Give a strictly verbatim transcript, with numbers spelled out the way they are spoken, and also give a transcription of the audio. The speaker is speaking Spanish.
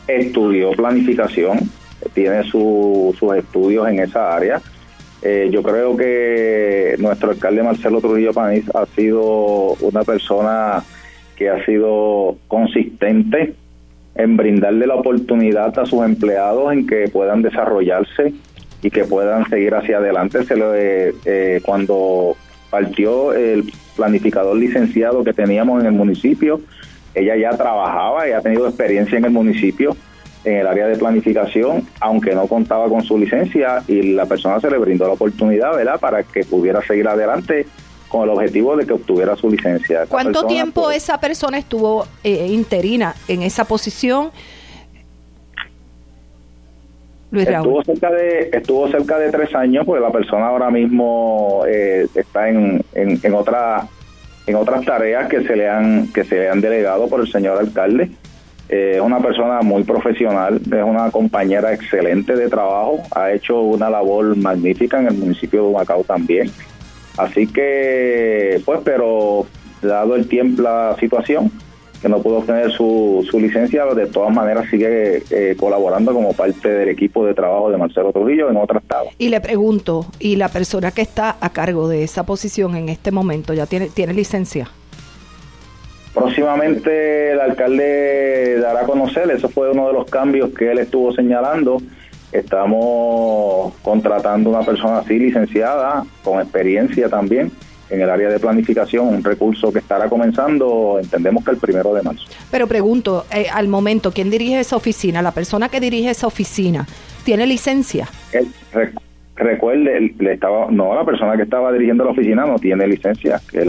estudió planificación, tiene su, sus estudios en esa área. Eh, yo creo que nuestro alcalde Marcelo Trujillo Panís ha sido una persona que ha sido consistente en brindarle la oportunidad a sus empleados en que puedan desarrollarse y que puedan seguir hacia adelante. Se le, eh, cuando partió el planificador licenciado que teníamos en el municipio, ella ya trabajaba y ha tenido experiencia en el municipio en el área de planificación, aunque no contaba con su licencia, y la persona se le brindó la oportunidad, ¿verdad?, para que pudiera seguir adelante con el objetivo de que obtuviera su licencia. ¿Cuánto persona, tiempo pues, esa persona estuvo eh, interina en esa posición, Luis Raúl? Estuvo cerca de estuvo cerca de tres años, pues la persona ahora mismo eh, está en, en, en otra en otras tareas que se le han que se le han delegado por el señor alcalde. Es eh, una persona muy profesional, es una compañera excelente de trabajo, ha hecho una labor magnífica en el municipio de Humacao también. Así que, pues, pero dado el tiempo, la situación, que no pudo obtener su, su licencia, de todas maneras sigue eh, colaborando como parte del equipo de trabajo de Marcelo Trujillo en otras tablas. Y le pregunto, ¿y la persona que está a cargo de esa posición en este momento ya tiene, tiene licencia? Próximamente el alcalde dará a conocer, eso fue uno de los cambios que él estuvo señalando. Estamos contratando una persona así, licenciada, con experiencia también en el área de planificación, un recurso que estará comenzando, entendemos que el primero de marzo. Pero pregunto, eh, al momento, ¿quién dirige esa oficina? ¿La persona que dirige esa oficina tiene licencia? Él, rec- recuerde, le estaba, no, la persona que estaba dirigiendo la oficina no tiene licencia.